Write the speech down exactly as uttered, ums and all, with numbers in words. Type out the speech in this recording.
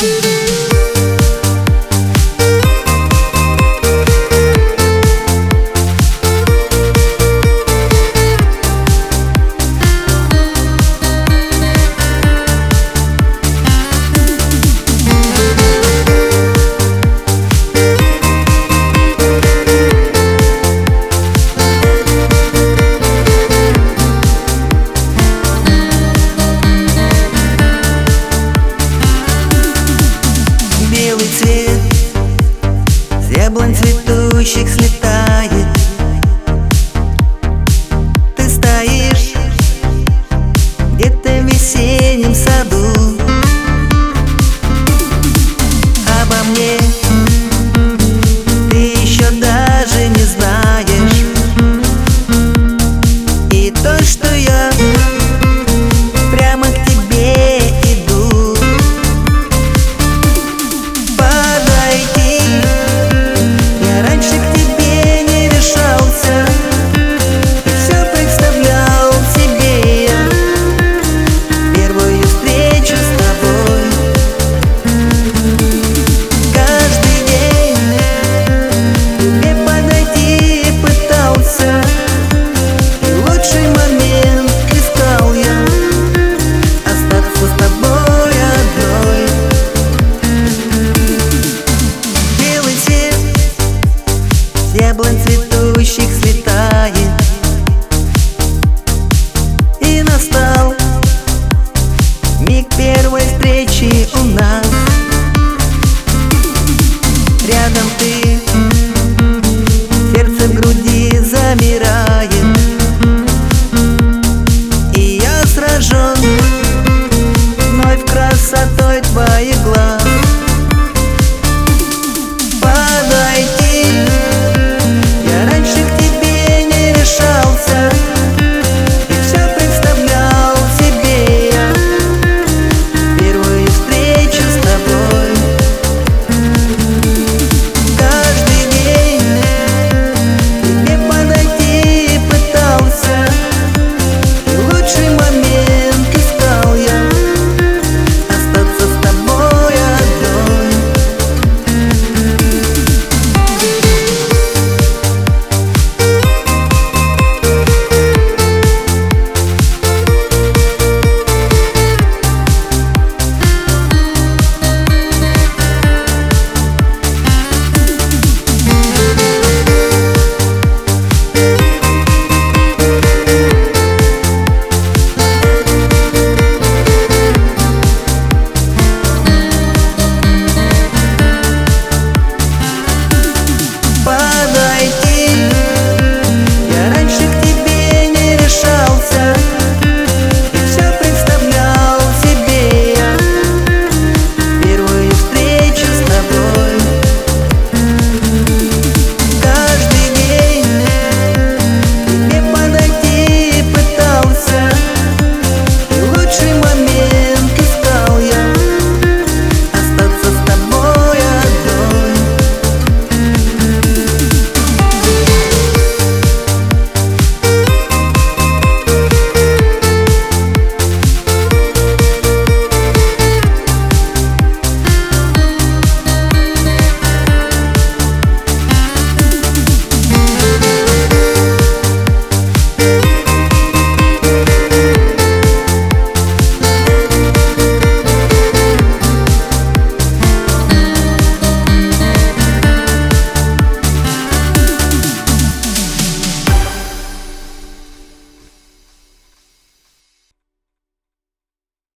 Яблонь цветущих слетает. Ты стоишь где-то в весеннем саду. Обо мне ты еще даже не знаешь. И то, что я прямо к тебе иду. Подойти я раньше к тебе не решался. И все представлял себе я первую встречу с тобой. Каждый день тебе подойти пытался. И лучший момент искал я остаться с тобой одной. Белый свет с яблонь цветущих слетает. И настал миг первой встречи у нас.